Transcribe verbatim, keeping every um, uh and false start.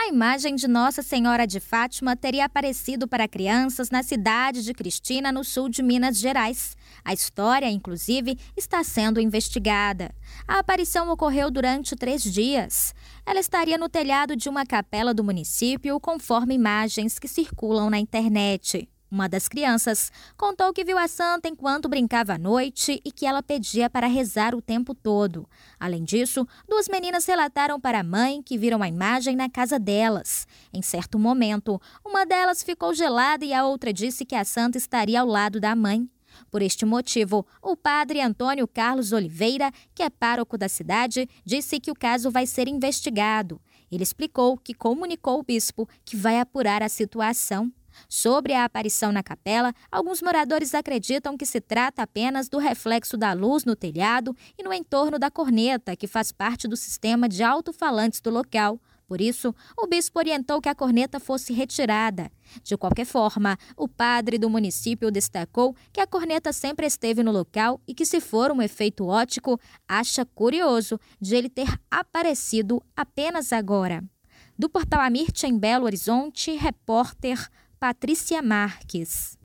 imagem de Nossa Senhora de Fátima teria aparecido para crianças na cidade de Cristina, no sul de Minas Gerais. A história, inclusive, está sendo investigada. A aparição ocorreu durante três dias. Ela estaria no telhado de uma capela do município, conforme imagens que circulam na internet. Uma das crianças contou que viu a santa enquanto brincava à noite e que ela pedia para rezar o tempo todo. Além disso, duas meninas relataram para a mãe que viram a imagem na casa delas. Em certo momento, uma delas ficou gelada e a outra disse que a santa estaria ao lado da mãe. Por este motivo, o padre Antônio Carlos Oliveira, que é pároco da cidade, disse que o caso vai ser investigado. Ele explicou que comunicou o bispo que vai apurar a situação. Sobre a aparição na capela, alguns moradores acreditam que se trata apenas do reflexo da luz no telhado e no entorno da corneta, que faz parte do sistema de alto-falantes do local. Por isso, o bispo orientou que a corneta fosse retirada. De qualquer forma, o padre do município destacou que a corneta sempre esteve no local e que, se for um efeito óptico, acha curioso de ele ter aparecido apenas agora. Do portal Amirte, em Belo Horizonte, repórter Patrícia Marques.